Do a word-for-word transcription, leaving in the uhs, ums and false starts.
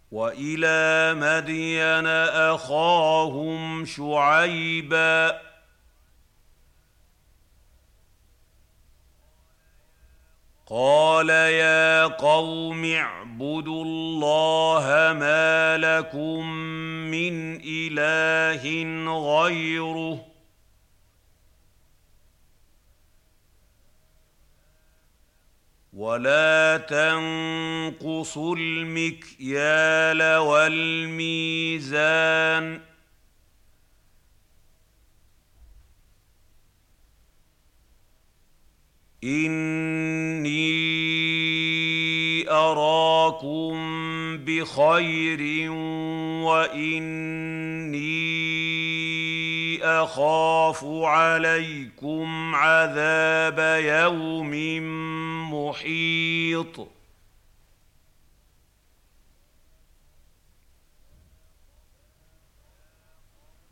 وإلى مدين أخاهم شعيبا قال يا قوم اعبدوا الله ما لكم من إله غيره ولا تنقصوا المكيال والميزان إني أراكم بخير وإني أخاف عليكم عذاب يوم محيط